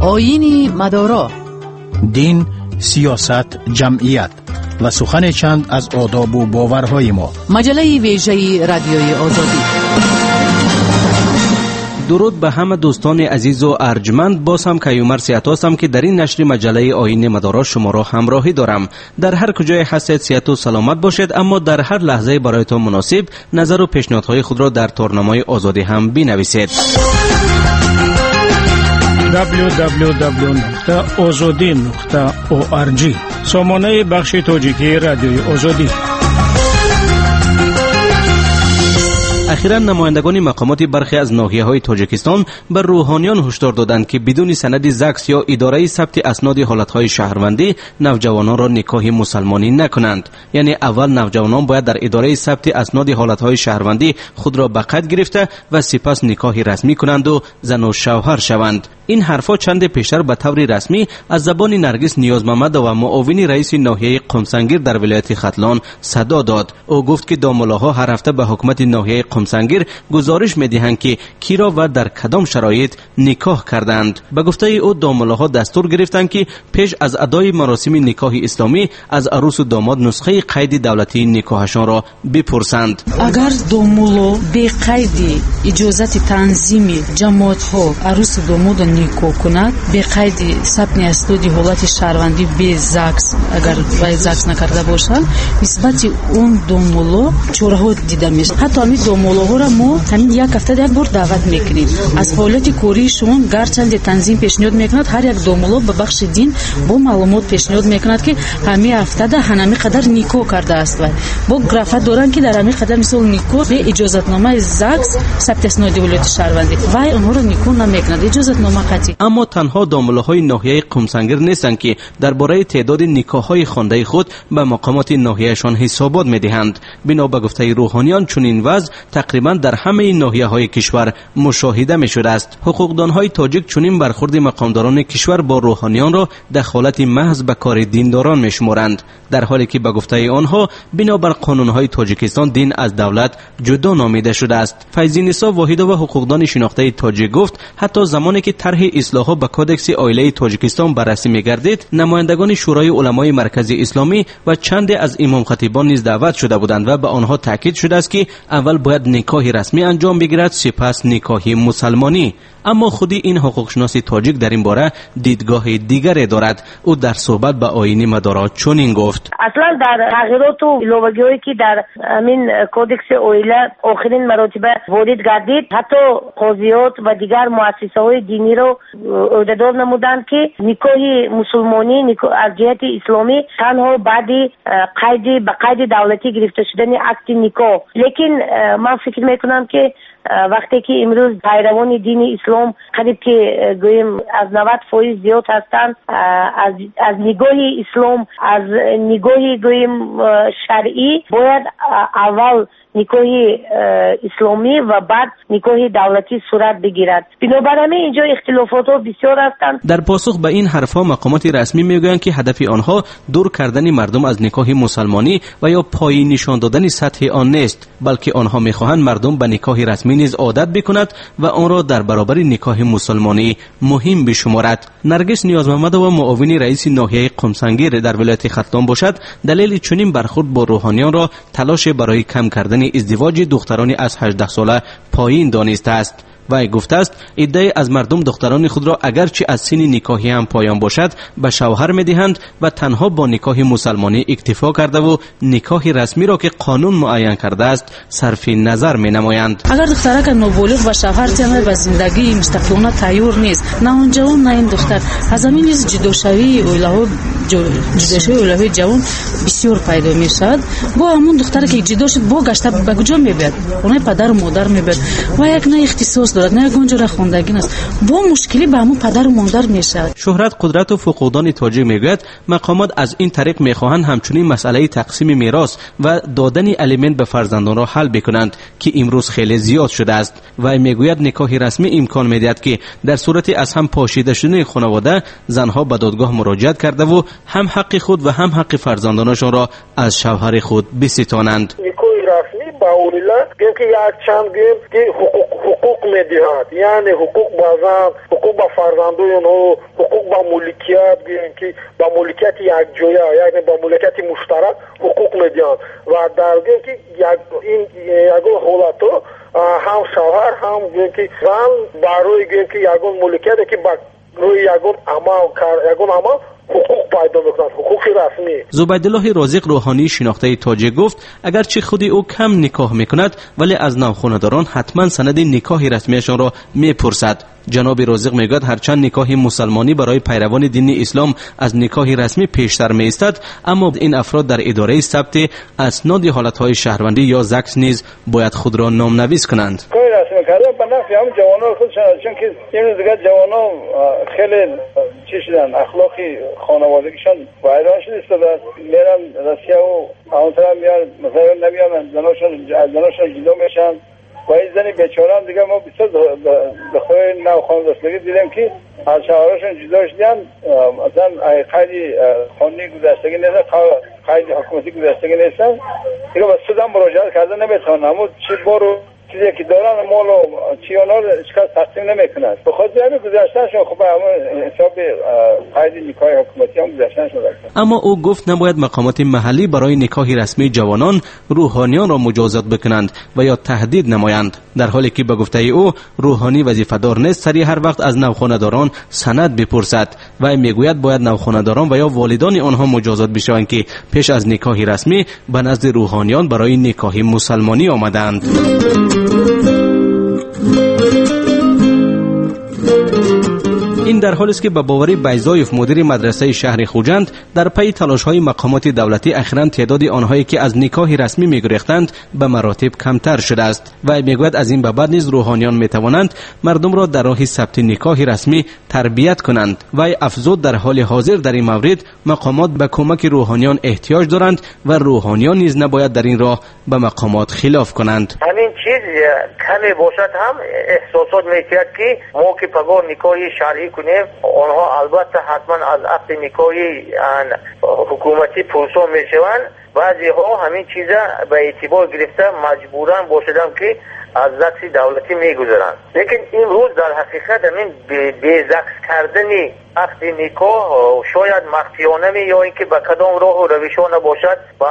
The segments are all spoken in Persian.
آیین مدارا، دین، سیاست، جمعیت و سخن چند از آداب و باورهای ما. مجله ویژه رادیوی آزادی. درود به همه دوستان عزیز و ارجمند. باز هم کیومر سیات هستم که در این نشر مجله آیین مدارا شما را همراهی دارم. در هر کجای هستید صحت و سلامت باشید، اما در هر لحظه برایتان مناسب نظر و پیشنهادهای خود را در تورنمای آزادی هم بنویسید. www.azadi.org سامانه بخش تاجیکی رادیوی آزادی. اخیراً نمایندگان مقامات برخی از ناحیه‌های تاجیکستان بر روحانیان هشدار دادند که بدون سند زاکس یا اداره ثبت اسناد حالتهای شهروندی نوجوانان را نکاح مسلمانی نکنند. یعنی اول نوجوانان باید در اداره ثبت اسناد حالتهای شهروندی خود را به قید گرفته و سپس نکاح رسمی کنند و زن و شوهر شوند. این حرفا چند پیشتر به طور رسمی از زبان نرگس نیازمحمد و معاون رئیس ناحیه قمسنگیر در ولایت ختلان صدا داد. او گفت که داملاها هر هفته به حکومت ناحیه قمسنگیر گزارش می‌دهند که کیرا و در کدام شرایط نکاح کردند. به گفته او داملاها دستور گرفتند که پیش از ادای مراسم نکاح اسلامی از عروس و داماد نسخه قید دولتی نکاحشان را بپرسند. اگر دامولو به قید اجازت تنظیم جماعت‌ها عروس و داماد نکاح کند، به قید ثبت اسناد حالت شهروندی به زاکس اگر وای زاکس نکرده باشند، نسبت اون دامولو چوره‌ها دیده میشه. حتی همین دامولوها را ما همین یک هفته یک بار دعوت میکنیم. از حالت کوریشون گرچند تنظیم پیشنهاد میکند، هر یک دامولو به بخش دین با معلومات پیشنهاد میکند که همین هفته ده همین قدر نکاح کرده است و با گرافت دارن که در همین قدر مثل نکاح به اجازتنامه زاکس ثبت اسناد حالت شهروندی وای اونها را نکاح نمیکند. اجازتنامه قطعی. اما تنها داملاهای ناحیه قمسنگیر نیستند که درباره تعداد نکاح‌های خوانده خود به مقامات ناحیه‌شان حسابات می‌دهند. بنا به گفته روحانیان چنین وضع تقریبا در همه ناحیه‌های کشور مشاهده می‌شده است. حقوقدان‌های تاجیک چنین برخورد مقامداران کشور با روحانیان را دخالت محض به کار دینداران می‌شمارند، در حالی که به گفته آنها بنابر قانون‌های تاجیکستان دین از دولت جدا نامیده شده است. فیضی نسا واحده و حقوقدان شناخته تاجیک گفت حتی زمانی که طرح اصلاحات به کدکس عائله تاجیکستان بررسی می‌گردید، نمایندگان شورای علمای مرکزی اسلامی و چند از امام خطیبان نیز دعوت شده بودند و به آنها تاکید شده است که اول باید نکاح رسمی انجام بگیرد، سپس نکاح مسلمانی. اما خودی این حقوقشناس تاجیک در این باره دیدگاه دیگری دارد. او در صحبت با آیین مدارا چنین گفت: اصلا در تغییرات و ایلوگی‌هایی که در همین کودکس عائله آخرین مراتب وارد گردید، حتی قاضیات و دیگر مؤسسه‌های دینی رو عهدهدار نمودند که نکاح مسلمانی از جهت اسلامی تنها بعد قید دولتی گرفته شدن عقد نکاح. لیکن من فکر میکنم که وقتی که امروز پیروان دین اسلام قریب که گویم از 90% زیاد هستند، از نگاه اسلام، از نگاه گویم شرعی، باید اول نکاح اسلامی و بعد نکاح دولتی صورت بگیرد. بنابراین اینجا اختلافات بسیار هستند. در پاسخ به این حرفها مقامات رسمی میگویند که هدف آنها دور کردن مردم از نکاح مسلمانی و یا پای نشان دادن سطح آن نیست، بلکه آنها میخواهند مردم به نکاح رسمی نیز عادت بکند و آن را در برابر نکاح مسلمانی مهم بشمارد. نرگس نیازمحمد و معاون رئیس ناحیه قمسنگیر در ولایت ختلان باشد دلیل چنین برخورد با روحانیان را تلاش برای کم کردن ازدواج دختران از 18 ساله پایین دانسته است. و گفته است عده از مردم دختران خود را اگرچه از سن نکاحی هم پایان باشد به شوهر میدهند و تنها با نکاح مسلمانی اکتفا کرده و نکاح رسمی را که قانون معین کرده است صرف نظر می نمایند. اگر دخترک نوبالغ و شوهر تنها به زندگی مستقلانه تیار نیست، نه اون جوان نه این دختر، از همین نیز جداشوی اولوی جوان بسیار پیدا می شود. با همون دختر که جدا شد با گشته به کجا میبرد؟ اونای پدر و مادر میبرد و یک نه اختصاص دارد، نه گنج را خوندگی است، با مشکلی به همون پدر و مادر میشود. شهرت قدرت و فقودان تاجیک میگوید مقامات از این طریق میخواهند همچنین مسئله تقسیم میراث و دادن الیمنت به فرزندان را حل بکنند که امروز خیلی زیاد شده است. و میگوید نکاح رسمی امکان میدهد که در صورت از هم پاشیده شدن خانواده زنها به دادگاه مراجعت کرده و هم حق خود و هم حق فرزندانشان را از شوهر خود بستانند. نکاح رسمی به اولیلا گیم که یک چند گیم که حقوق میدهد، یعنی حقوق به زن، حقوق به فرزندان اونها، حقوق به ملکیت، گیم که به ملکیت یک جایه یعنی به ملکیت مشترک حقوق میدهند و در گیم که این یگون حالتو هم شوهر هم گیم که زن برای گیم که یگون ملکیت که با روی یگون عمل حقوق پیدا میکنند، حقوق رسمی. زبیدالله رازق روحانی شناخته تاجیک گفت اگرچه خودی او کم نکاح میکند ولی از نوخونداران حتما سند نکاح رسمیشان را میپرسد. جناب رازق میگوید هرچند نکاح مسلمانی برای پیروان دین اسلام از نکاح رسمی پیشتر میایستد، اما این افراد در اداره ثبت اسناد حالتهای شهروندی یا زکس نیز باید خود را نامنویس کنند. کاری رسمی کردن به نفع هم جوانان خودشان، چون که این دیگه جوانان خیلی شدن اخلاقی خانوادگیشان ویران شده است، میرن روسیه و اون طرف میان مثلا نمیان زناشون جدا میشن و این زنی بیچاره هم دیگه ما بسیار دخترای نو خانوادگی دیدیم که از شوهرشون جدا شدن، مثلا قید خانگی گذشتگی نیستن، قید حکومتی گذشتگی نیستن، دیگه به سود هم مراجعت کردن نمیتونن، اما چی بارو چیزی که دارن مال و چیانا رو هیچکس تقسیم نمیکنن. به خاطر همین گذشتنشون خب همون حساب قید نکاح حکومتی هم گذشتنشون داشتن. اما او گفت نباید مقامات محلی برای نکاح رسمی جوانان روحانیان را مجازات بکنند و یا تهدید نمایند، در حالی که به گفته او روحانی وظیفه‌دار نیست سری هر وقت از نوخونداران سند بپرسد و میگوید باید نوخونداران و یا والدان آنها مجازات بشوند که پیش از نکاح رسمی به نزد روحانیان برای نکاح مسلمانی آمدند. این در حالی است که به باور بیضایف مدیر مدرسه شهر خوجند در پی تلاش‌های مقامات دولتی اخیراً تعداد آنهایی که از نکاح رسمی می‌گریختند به مراتب کمتر شده است و میگوید از این به بعد نیز روحانیان می‌توانند مردم را در راه ثبت نکاح رسمی تربیت کنند و افزود در حال حاضر در این مورد مقامات به کمک روحانیان احتیاج دارند و روحانیان نیز نباید در این راه به مقامات خلاف کنند. همین چیز کمی باشد هم احساسات می‌کرد که ما که پگاه نکاح شرعی کنیم، آنها البته حتما از عقد نکاح حکومتی پرسان میشوند. بعضی ها همین چیزا به اعتبار گرفته مجبورن باشدن که از زکس دولتی میگذارند. لیکن این روز در حقیقت همین بی زکس کردنی عقد نکاح شاید مخفیانه یا اینکه به کدام راه و روشان باشد و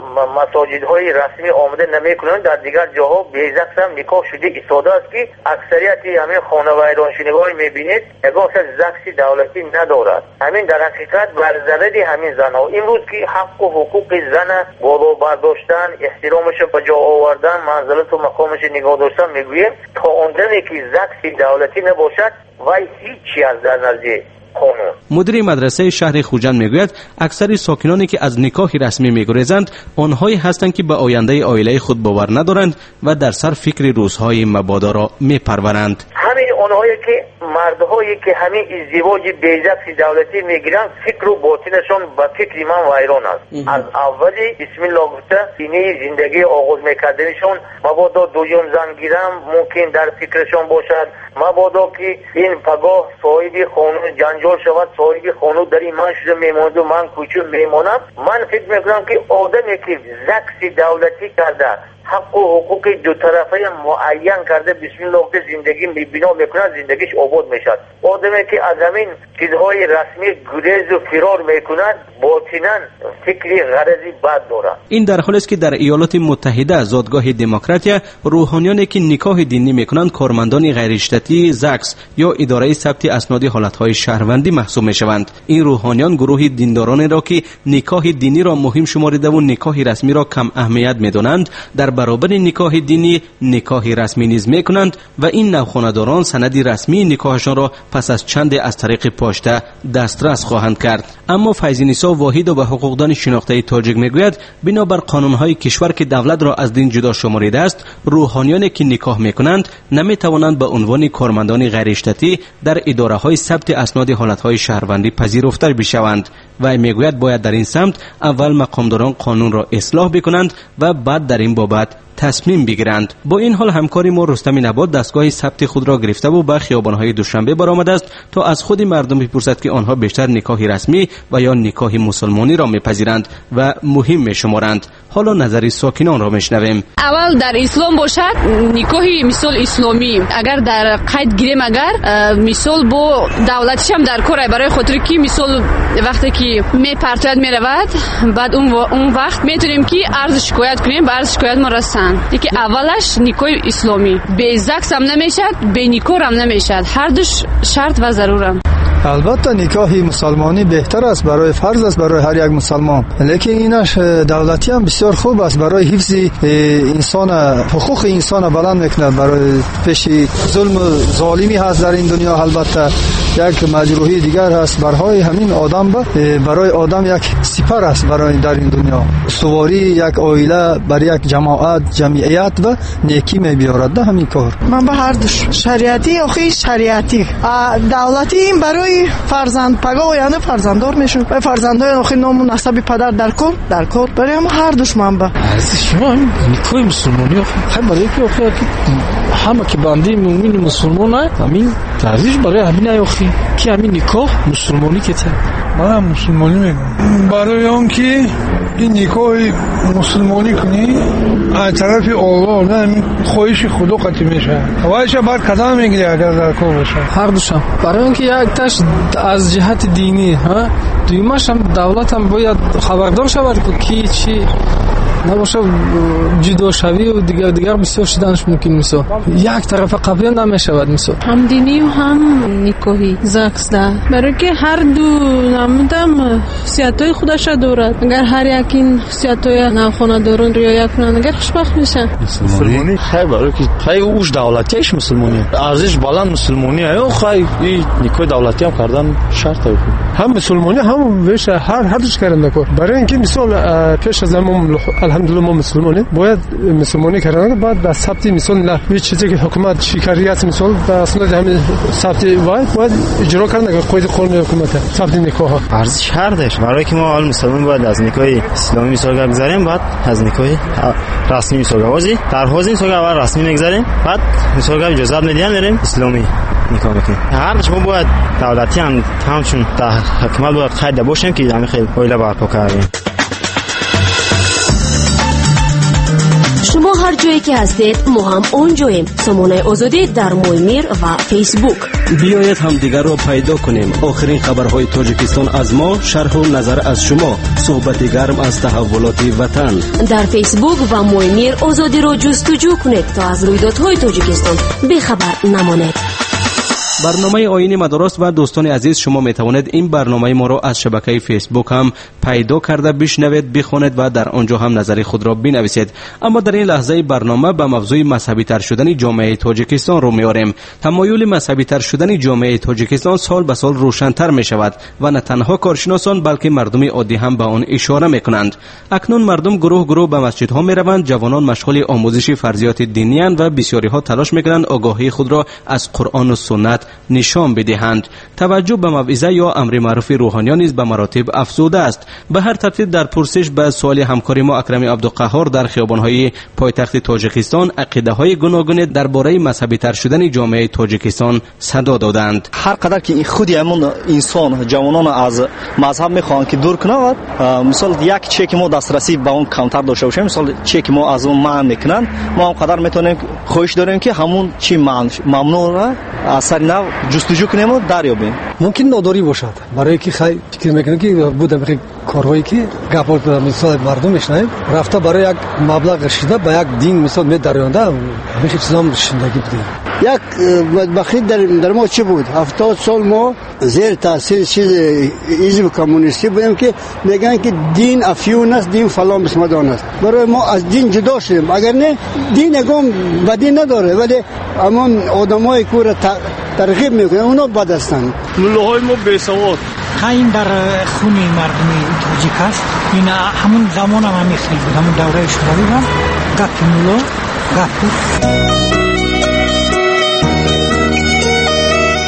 مساجدهای رسمی آمده نمیکنند، در دیگر جاها بی زکس هم نکاح شده ایستاده است که اکثریت همین خانواده شنوایی میبینید اگه زکس دولتی ندارد. همین در حقیقت بر ضرر همین زنها امروز که حق و حقوق زن بالا برداشتن، احترامش به جا آوردن، منزلت و مقامش نگاه داشتن میگویم تا اونجایی که زکس دولتی نباشد و هیچی از در نزد قانون. مدیر مدرسه شهر خوجند میگوید اکثر ساکنانی که از نکاح رسمی میگریزند آنهایی هستند که به آینده عائله خود باور ندارند و در سر فکر روزهای مبادا را میپرورند. همین آنهایی که مردهایی که همین ازدواج بیزکس دولتی میگیرند فکر و باطنشان با فکر من ویران است. از اولی بسم الله گفته دینی زندگی آغاز میکردنشون مبادا دویم زن گیرم ممکن در فکرشون باشد، مبادا که این پگاه صاحب خانه جنجال شود، صاحب خانه در این من شده میماند و من کوچو میمانم. من فکر میکنم که آدمی که زکس دولتی کرده حق و حقوق دو طرفه معین کرده بسم الله گفته زندگی بنا میکنه، زندگیش آباد میشد. آدمی که از همین چیزهای رسمی گریز و فرار میکند باطناً فکری غرضی بد دارد. این در حالی است که در ایالات متحده زادگاه دموکراتیا روحانیانی که نکاح دینی میکنند کارمندان غیر اشتراکی زکس یا اداره ثبت اسناد حالتهای شهروندی محسوب میشوند. این روحانیان گروه دیندارانی را که نکاح دینی را مهم شمارده و نکاح رسمی را کم اهمیت میدانند در برابر نکاح دینی نکاح رسمی نیز میکنند و این نوخونداران سندی رسمی نکاحشان را پس از چند از طریق پاشته دسترس خواهند کرد. اما فیض‌نسا واحد و حقوقدان شناخته تاجیک میگوید بنابر قانونهای کشور که دولت را از دین جدا شمارده است روحانیانی که نکاح میکنند نمیتوانند به عنوان کارمندان غیر اشتراکی در اداره های ثبت اسناد حالتهای شهروندی پذیرفته بشوند و میگوید باید در این سمت اول مقامداران قانون را اصلاح بکنند و بعد در این بابت تصمیم بگیرند. با این حال همکاری ما رستم نبات دستگاه ثبت خود را گرفته و به خیابان‌های دوشنبه برآمده است تا از خود مردم بپرسد که آنها بیشتر نکاح رسمی و یا نکاح مسلمانی را میپذیرند و مهم میشمارند. حالا نظر ساکنان را میشنویم. اول در اسلام باشد نکاحی مثال اسلامی اگر در قید گیریم، اگر مثال با دولتش هم در کار برای خاطر که مثال وقتی که میپرتوید میرود، بعد اون وقت میتونیم که عرض شکایت کنیم، به عرض شکایت ما رسند. دیگه اولش نکاح اسلامی به زکس هم نمیشد، به نکاح هم نمیشد، هر دوش شرط و ضرورم. البته نکاح مسلمانی بهتر است، برای فرض است برای هر یک مسلمان، لیکن اینش دولتی هم بسیار خوب است برای حفظ انسان، حقوق انسان بلند میکند. برای پیش ظلم ظالمی هست در این دنیا، البته یک مجروحی دیگر هست برای همین آدم، برای آدم یک سپر است برای در این دنیا. سواری یک عائله بر یک جمعیت و نیکی میبیارد. ده همین کار من به هر دوش شریعتی آخی شریعتی دولتی این برای فرزند پگاه یعنی فرزنددار میشون و فرزندای آخی نام و نسب پدر در کار برای هم هر دوش من به از شما نکاح مسلمانی خیلی برای که آخی همه که بنده مومن مسلمان همین تعریف برای همین آخی که همین نکاح مسلمانی که تا من مسلمانی میگم برای اون که این نکاح مسلمانی کنی از طرف الله نه خواهش خدا قطعی میشه، وایش بر قدم میگیره اگر در کار باشه. هر دوشم برای اون که یک تاش از جهت دینی ها دویمش هم دولت هم باید خبردار شود که چی نباشه جدا شوی و دیگر بسیار شدنش ممکن میشه. یک طرف قبلی نمیشود میشه. هم دینی و هم نکاحی زکس ده، برای که هر دو نمودم خصوصیت‌های خودش دارد. اگر هر یک این خصوصیت‌های ناخوانه دارن رعایت کنن اگر خوشبخت میشن. مسلمانی خیلی برای که خیلی اوج دولتیش مسلمانی ارزش بالند مسلمانی ها، خیلی نکاح دولتی هم کردن شرط بود. هم مسلمانی هم وش هر دوش کردن نکاح. برای اینکه مثال پیش از ما الحمدلله ما مسلمانی باید مسلمانی کردن، بعد در ثبت مثال نه هیچ چیزی که حکومت شکریت مثال در اسناد همین ثبت باید اجرا کردن که قید قانون حکومت ثبت نکاح ارزش هردش. برای که ما اول مسلمان باید از نکاح اسلامی مثال بگذاریم، بعد از نکاح رسمی مثال بازی در حوزه مثال اول رسمی میگذاریم، بعد مثال اجازه میدیم بریم اسلامی نکاح بکنیم. هرچ ما باید دولتی هم همچون در حکومت باید قید باشیم که همین خیلی اویلا برپا کردیم. شما هر جایی که هستید ما هم اونجاییم. سامانه آزادی در مویمیر و فیسبوک. بیایید هم دیگر را پیدا کنیم. آخرین خبرهای تاجیکستان از ما، شرح و نظر از شما، صحبت گرم از تحولات وطن. در فیسبوک و مویمیر آزادی را جستجو کنید تا از رویدادهای تاجیکستان بیخبر نمانید. برنامه آیین مدارس و دوستان عزیز، شما می توانید این برنامه ما را از شبکه فیسبوک هم پیدا کرده بشنوید، بخونید و در آنجا هم نظر خود را بنویسید. اما در این لحظه برنامه به موضوع مذهبی تر شدن جامعه تاجیکستان رو میاریم. تمایل مذهبی تر شدن جامعه تاجیکستان سال به سال روشن‌تر می شود و نه تنها کارشناسان بلکه مردم عادی هم به آن اشاره میکنند. اکنون مردم گروه گروه به مسجدها می روند، جوانان مشغول آموزش فرضیات دینی اند و بسیاری ها تلاش میکنند آگاهی خود را از قرآن و سنت نشان بدهند. توجه به موعظه یا امر معروف روحانیان نیز به مراتب افزوده است. به هر ترتیب در پرسش به سوال همکاری ما اکرم عبدالقهار در خیابان‌های پایتخت تاجیکستان عقیده‌های گوناگون درباره مذهبی تر شدن جامعه تاجیکستان صدا دادند. هر قدر که خود همون انسان جوانان از مذهب میخوان که دور کنند، مثلا یک چیزی که ما دسترسی به اون کانتر داشته باشیم، مثلا چیزی که ما از اون منع میکنن، ما هم قدر میتونیم خواهش داریم که همون چی ممنوع را از سر نو جستجو کنیم و دریابیم. ممکن ناداری باشد، برای که خیلی فکر میکنم که بودم بخیر کارهایی که گپات مثال مردم میشنیم رفته برای یک مبلغ رسیده به یک دین مثال میدرونده، همین چیزا هم زندگی بودیم. یک بدبختی در ما چی بود؟ 70 سال ما زیر تاثیر چیز حزب کمونیستی بودیم که میگن که دین افیون است، دین فلان بسمدان است. برای ما از دین جدا شدیم. اگر نه دین اگم بدی نداره، ولی اما آدمای کور ترغیب میکنن اونا بد هستند. ملاهای ما بیسواد این در خون مردم تاجیک است. این همون زمان هم میخوید بود، همون دوره اشتراکی هم گپ مولا گپ بود.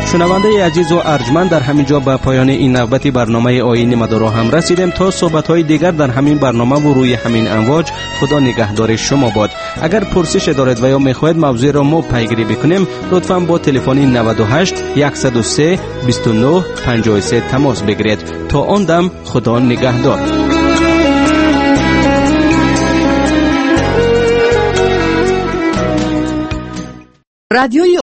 شنونده عزیز و ارجمند، در همین جا به پایان این نوبت برنامه آیین مدارا هم رسیدیم. تا صحبت‌های دیگر در همین برنامه و روی همین امواج، خدا نگهدار شما باد. اگر پرسش دارید و یا می‌خواهید موضوع را ما پیگیری بکنیم، لطفاً با تلفن 98 103 29 53 تماس بگیرید. تا آن دم خدا نگهدار. رادیوی